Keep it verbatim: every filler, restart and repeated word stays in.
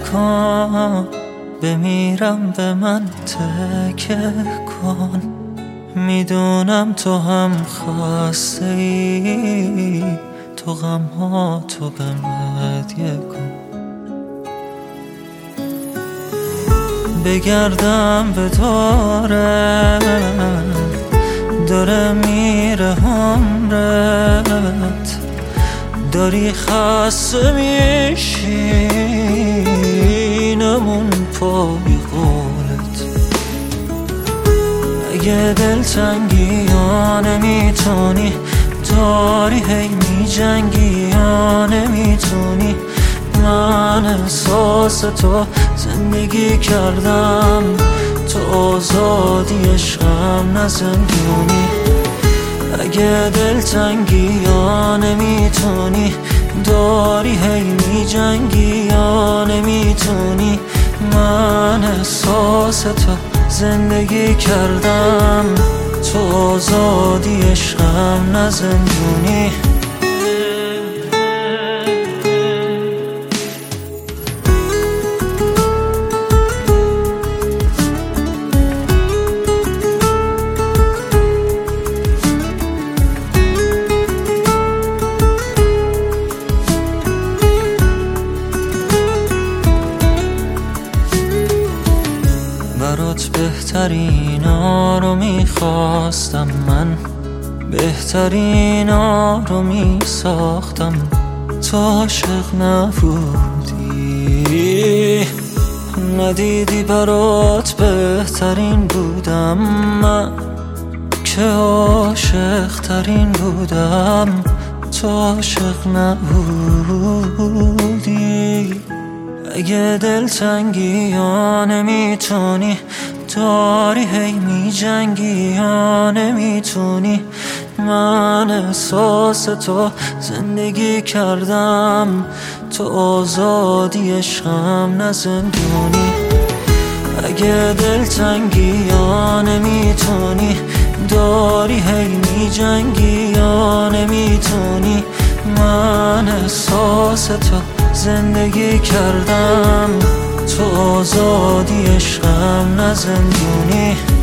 نکن، بمیرم به من تکه کن. میدونم تو هم خواسته ای، تو غم ها تو بهم هدیه کن. بگردم به داره داره میره عمرت، داری خسته میشی نمون پای قولت. اگه دلتنگی یا نمیتونی، داری هی میجنگی یا نمیتونی. من احساس تو زندگی کردم، تو آزادی عشقم نه زندونی. اگه دلتنگی یا نمیتونی، داری هی میجنگی یا نمیتونی. من احساس تو زندگی کردم، تو آزادی عشقم نه زندونی. برات بهترین ها رو میخواستم، من بهترین ها رو میساختم. تو عاشق نبودی، ندیدی برات بهترین بودم. من که عاشق ترین بودم، تو عاشق نبودی. اگه دلتنگی یا نمیتونی، داری هی میجنگی یا نمیتونی. من احساس تو زندگی کردم، تو آزادی عشقم نه زندونی. اگه دلتنگی یا نمیتونی، داری هی میجنگی یا نمیتونی. من احساس تو زندگی کردم، تو آزادی عشقم نه زندونی.